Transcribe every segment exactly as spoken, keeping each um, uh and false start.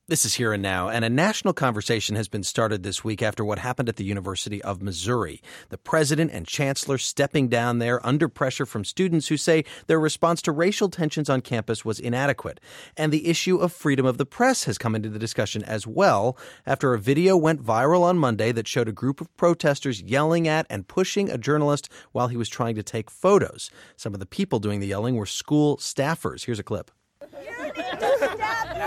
This is Here and Now, and a national conversation has been started this week after what happened at the University of Missouri. The president and chancellor stepping down there under pressure from students who say their response to racial tensions on campus was inadequate. And the issue of freedom of the press has come into the discussion as well after a video went viral on Monday that showed a group of protesters yelling at and pushing a journalist while he was trying to take photos. Some of the people doing the yelling were school staffers. Here's a clip. You need to step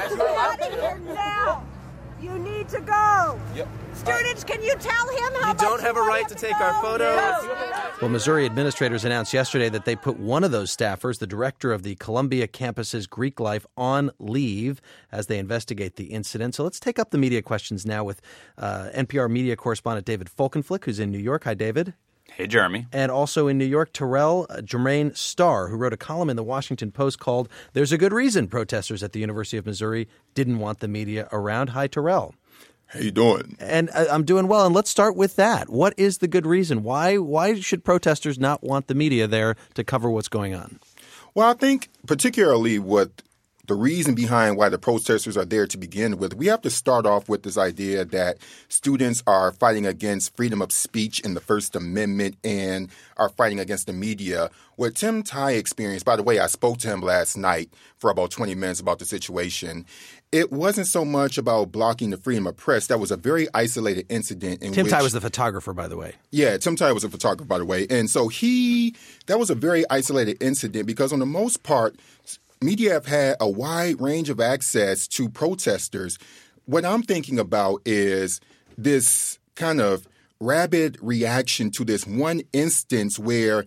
out of here now. You need to go. Yep. Students, can you tell him how you much don't have a right to take go? our photos? Yes. Well, Missouri administrators announced yesterday that they put one of those staffers, the director of the Columbia campus's Greek Life, on leave as they investigate the incident. So let's take up the media questions now with uh, N P R media correspondent David Folkenflik, who's in New York. Hi, David. Hey, Jeremy. And also in New York, Terrell uh, Jermaine Starr, who wrote a column in the Washington Post called "There's a Good Reason Protesters at the University of Missouri Didn't Want the Media Around." Hi, Terrell. How you doing? And uh, I'm doing well. And let's start with that. What is the good reason? Why why should protesters not want the media there to cover what's going on? Well, I think particularly what the reason behind why the protesters are there to begin with, we have to start off with this idea that students are fighting against freedom of speech in the First Amendment and are fighting against the media. What Tim Tye experienced, by the way, I spoke to him last night for about twenty minutes about the situation. It wasn't so much about blocking the freedom of press. That was a very isolated incident. In Tim which, Tye was the photographer, by the way. Yeah, Tim Tye was a photographer, by the way. And so he, that was a very isolated incident because on the most part, media have had a wide range of access to protesters. What I'm thinking about is this kind of rabid reaction to this one instance where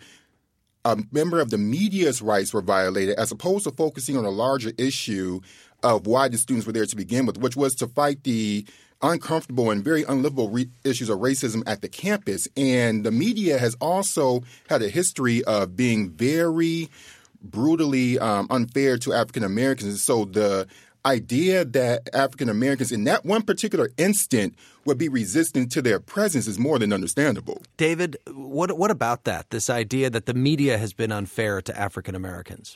a member of the media's rights were violated, as opposed to focusing on a larger issue of why the students were there to begin with, which was to fight the uncomfortable and very unlivable re- issues of racism at the campus. And the media has also had a history of being very brutally um, unfair to African Americans. So the idea that African Americans in that one particular instant would be resistant to their presence is more than understandable. David, what what about that? This idea that the media has been unfair to African Americans?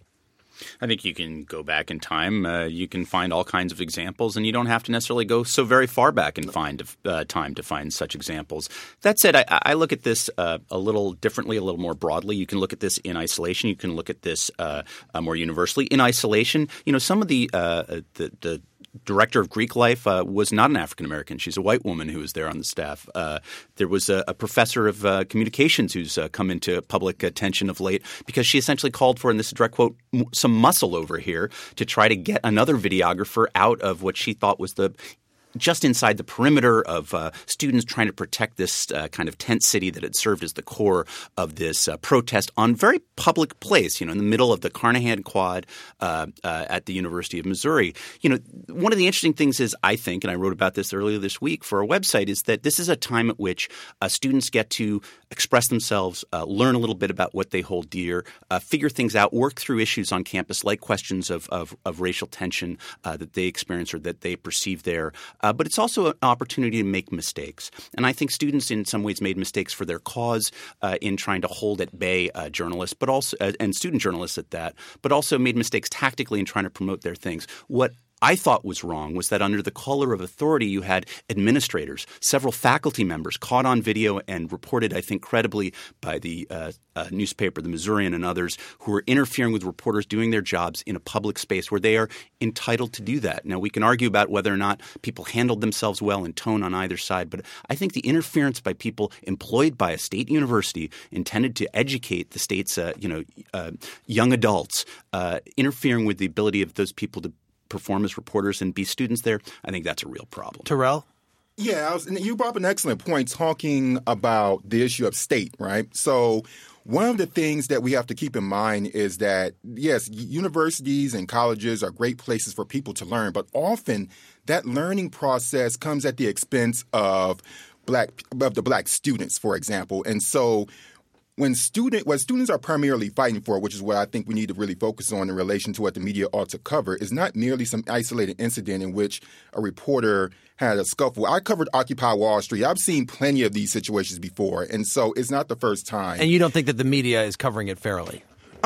I think you can go back in time. Uh, you can find all kinds of examples, and you don't have to necessarily go so very far back and find uh, time to find such examples. That said, I, I look at this uh, a little differently, a little more broadly. You can look at this in isolation. You can look at this uh, uh, more universally. In isolation, you know, some of the uh, the, the director of Greek Life uh, was not an African American. She's a white woman who was there on the staff. Uh, there was a, a professor of uh, communications who's uh, come into public attention of late because she essentially called for, and this is a direct quote, some muscle over here to try to get another videographer out of what she thought was the just inside the perimeter of uh, students trying to protect this uh, kind of tent city that had served as the core of this uh, protest on very public place, you know, in the middle of the Carnahan Quad uh, uh, at the University of Missouri. You know, one of the interesting things is, I think, and I wrote about this earlier this week for our website, is that this is a time at which uh, students get to express themselves, uh, learn a little bit about what they hold dear, uh, figure things out, work through issues on campus like questions of, of, of racial tension uh, that they experience or that they perceive there. Uh, but it's also an opportunity to make mistakes. And I think students in some ways made mistakes for their cause uh, in trying to hold at bay uh, journalists, but also uh, and student journalists at that, but also made mistakes tactically in trying to promote their things. What I thought was wrong was that under the color of authority, you had administrators, several faculty members caught on video and reported, I think, credibly by the uh, uh, newspaper, the Missourian and others, who were interfering with reporters doing their jobs in a public space where they are entitled to do that. Now, we can argue about whether or not people handled themselves well in tone on either side, but I think the interference by people employed by a state university intended to educate the state's uh, you know, uh, young adults, uh, interfering with the ability of those people to perform as reporters and be students there, I think that's a real problem. Terrell? Yeah, I was, and you brought up an excellent point talking about the issue of state, right? So one of the things that we have to keep in mind is that, yes, universities and colleges are great places for people to learn, but often that learning process comes at the expense of black of the black students, for example. And so When student, what students are primarily fighting for, which is what I think we need to really focus on in relation to what the media ought to cover, is not merely some isolated incident in which a reporter had a scuffle. I covered Occupy Wall Street. I've seen plenty of these situations before, and so it's not the first time. And you don't think that the media is covering it fairly? Um,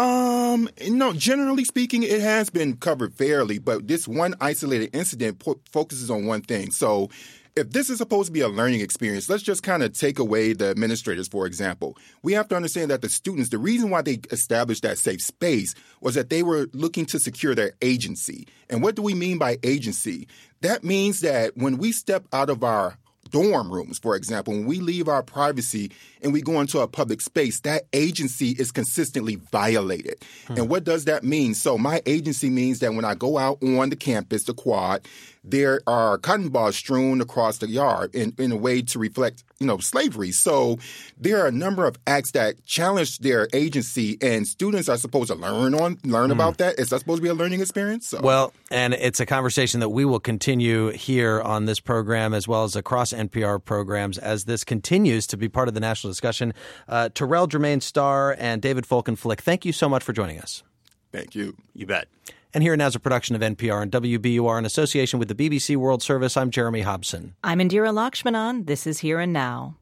Um, no, generally speaking, it has been covered fairly, but this one isolated incident po- focuses on one thing. So if this is supposed to be a learning experience, let's just kind of take away the administrators, for example. We have to understand that the students, the reason why they established that safe space was that they were looking to secure their agency. And what do we mean by agency? That means that when we step out of our dorm rooms, for example, when we leave our privacy and we go into a public space, that agency is consistently violated. Hmm. And what does that mean? So my agency means that when I go out on the campus, the quad, there are cotton balls strewn across the yard in, in a way to reflect, you know, slavery. So there are a number of acts that challenge their agency, and students are supposed to learn on learn mm. about that. Is that supposed to be a learning experience? So. Well, and it's a conversation that we will continue here on this program as well as across N P R programs as this continues to be part of the national discussion. Uh, Terrell Jermaine Starr and David Folkenflik, thank you so much for joining us. Thank you. You bet. And Here and Now is a production of N P R and W B U R in association with the B B C World Service. I'm Jeremy Hobson. I'm Indira Lakshmanan. This is Here and Now.